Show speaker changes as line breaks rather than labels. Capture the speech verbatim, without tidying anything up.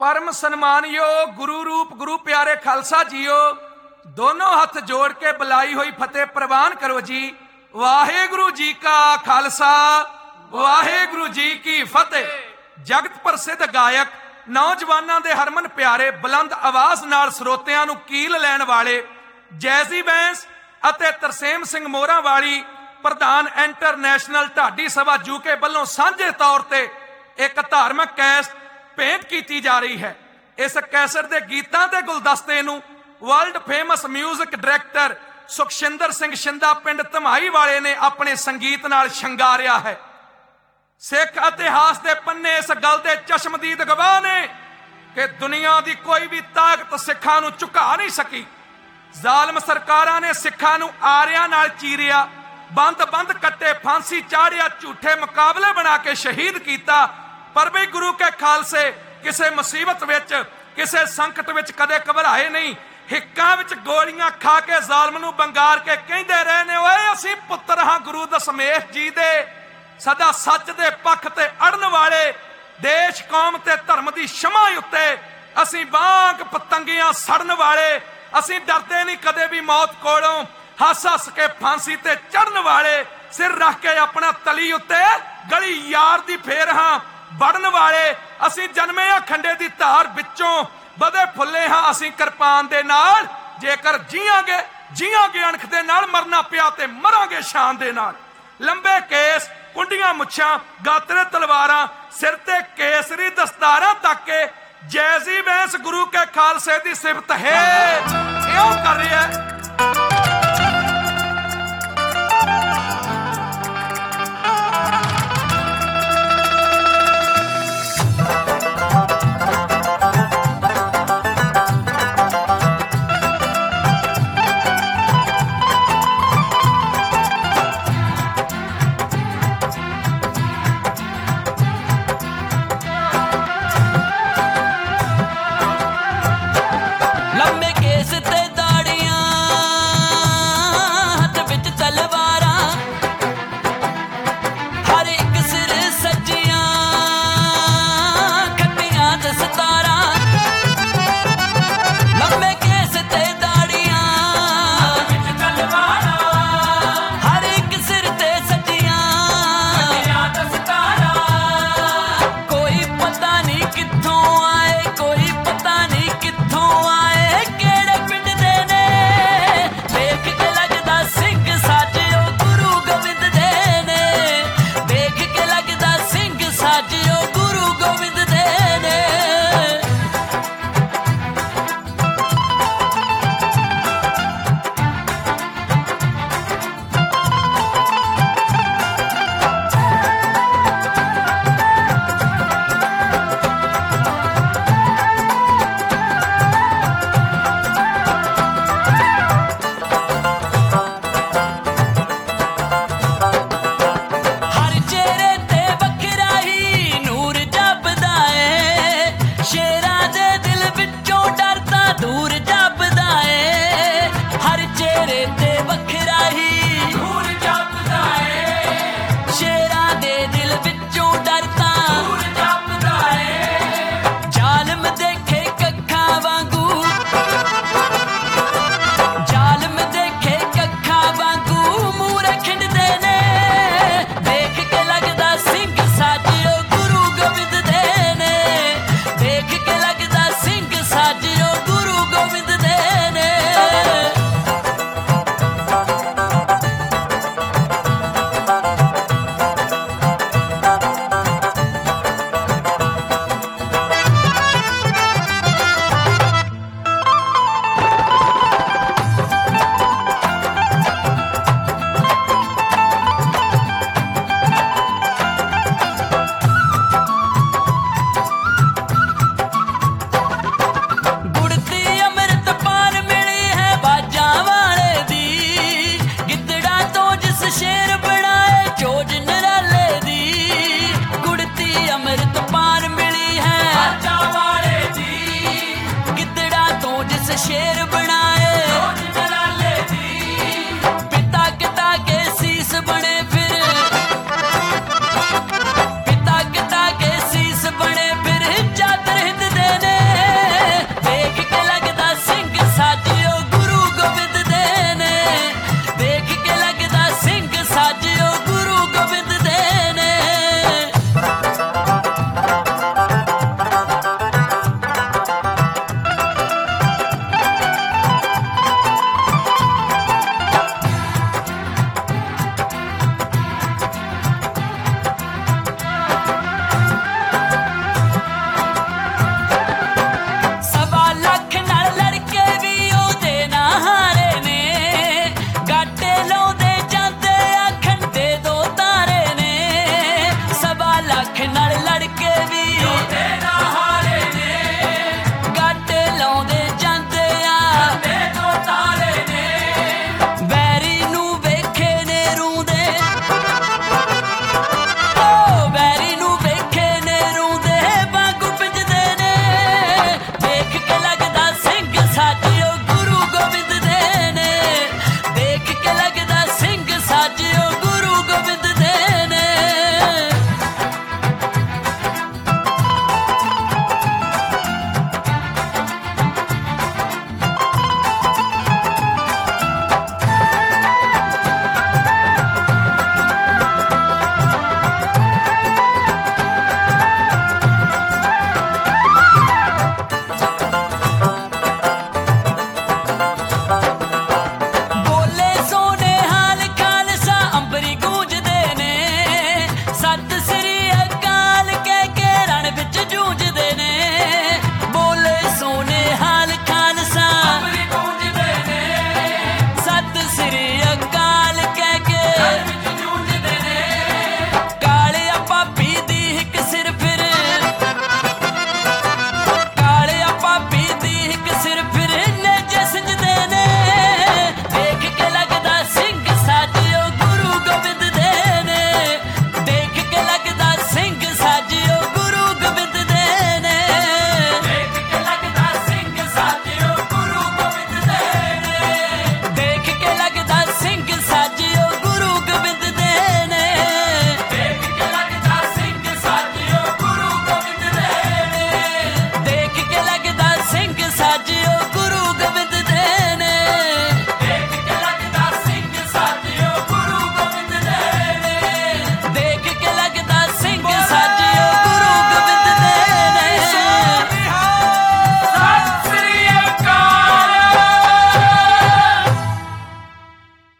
परम सन्मानयोग गुरु रूप गुरु प्यारे खालसा जीओ, दोनों हथ जोड़ के बुलाई हुई फतेह प्रवान करो जी। वाहेगुरु जी का खालसा, वाहेगुरु जी की फतेह। जगत प्रसिद्ध गायक नौजवानों के हरमन प्यारे बुलंद आवाज नाल ਸਰੋਤਿਆਂ ਨੂੰ कील लैन वाले जैजी बैंस ਅਤੇ ਤਰਸੇਮ ਸਿੰਘ ਮੋਹਰਾਂ वाली प्रधान इंटरनेशनल ढाडी सभा यूके ਵੱਲੋਂ ਸਾਂਝੇ तौर पर एक धार्मिक कैसट भेंट की जा रही है। इस कैसट के गीतों के गुलदस्ते नूं world famous music director Sukhshinder Singh Shinda पिंड धमाई वाले ने अपने संगीत नाल शंगारिया है। सिख इतिहास के पन्ने इस गल के चश्मदीद गवाह ने कि दुनिया की कोई भी ताकत सिखां नूं झुका नहीं सकी। जालम सरकारां ने सिखां नूं आरियां नाल चीरिया, बंद बंद कट्टे, फांसी चाढ़िया, झूठे मुकाबले बना के शहीद किया। पर भी गुरु के खालसे किसी मुसीबत विच किसी संकट विच कदे घबराए नहीं। हिक्कां विच गोलियां खा के जालम नूं बंगार के कहंदे रहे ने, ओए असीं पुत्तर हां गुरु दशमेश जी दे, सदा सच दे पक्ष ते अड़न वाले, देश कौम ते धर्म दी क्षमा उत्ते असीं बांग पतंगियां सड़न वाले, असीं डरदे नहीं कदे भी मौत कोलों, हस हस के फांसी ते चढ़न वाले, सिर रख के अपना तली उत्ते गली यार दी फेर हां बढ़न वाले, असीं जन्मे आ खंडे दी धार विचों बदे फुले हां असीं किरपान दे नाल, जेकर जीआंगे जीआंगे अणख दे नाल, मरना पिया ते मरांगे शान दे नाल। लंबे केस, कुंडियां मुछां, गातरे तलवारां, सिर ते केसरी दस्तारां तक के जैजी बैंस गुरु के खालसे दी सिफत है। इहो कर रहा है